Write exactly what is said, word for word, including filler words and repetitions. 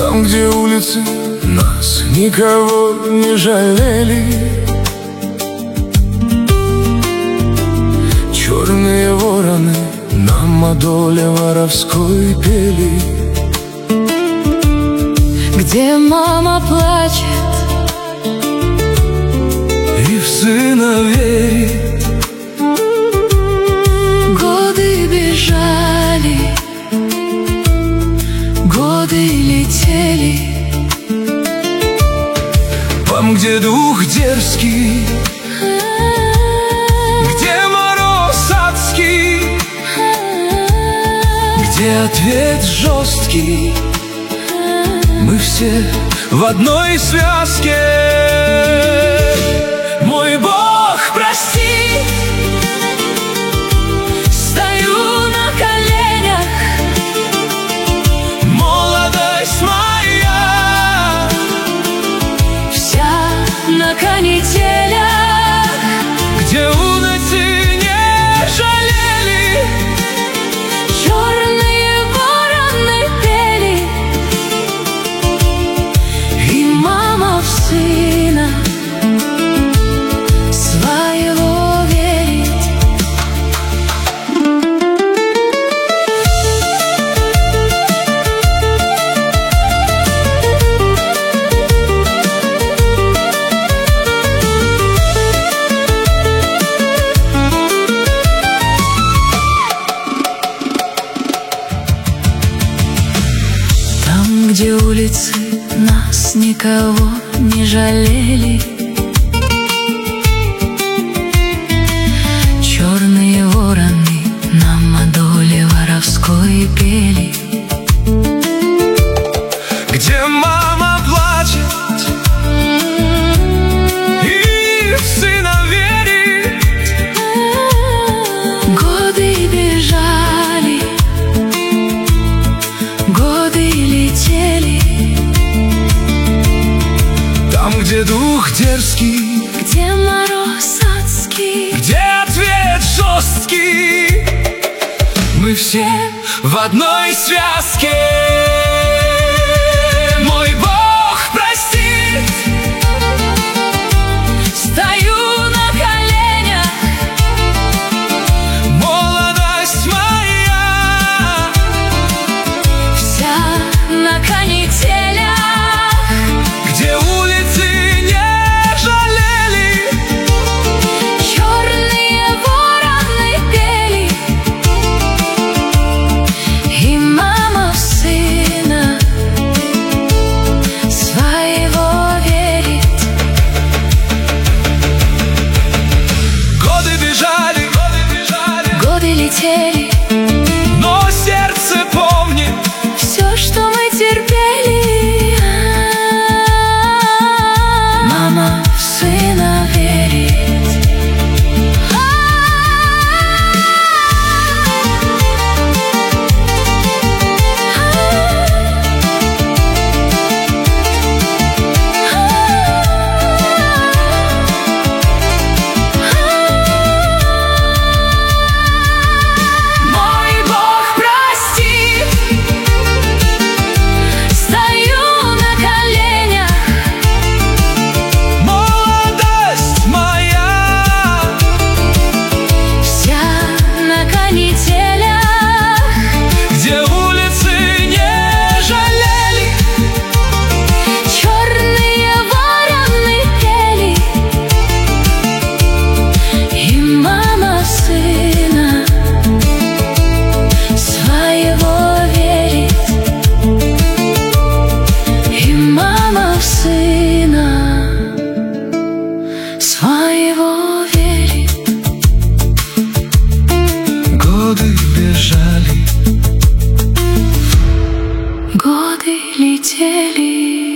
Там, где улицы нас никого не жалели, черные вороны нам о доле воровской пели. Где мама плачет и в сына верит. Годы бежали, годы летели. Там, где дух дерзкий, где мороз адский, где ответ жесткий, мы все в одной связке. Мой Бог, прости, стою на коленях, молодость моя вся на канителях, где улицы не жалели, черные вороны пели, и мама в сына своего верит. Там, где улицы нас никого не жалели, черные вороны нам о доле воровской пели. где мама плачет и в сына верит. Годы бежали, годы летели. Там, где дух дерзкий, Где мороз адский, где ответ жесткий, мы все в одной связке. Мой Бог, прости, стою на коленях, молодость моя вся на канителях, где улицы не жалели, черные вороны пели, и мама в сына своего верит. годы бежали, годы бежали, Годы летели, но сердце помнит все, что мы терпели. Мама в сына верит. Мой Бог, прости, стою на коленях, молодость моя вся на канителях, где улицы не жалели, черные вороны пели, и мама в сына своего верит, и мама в сына своего верит. годы бежали. Годы летели.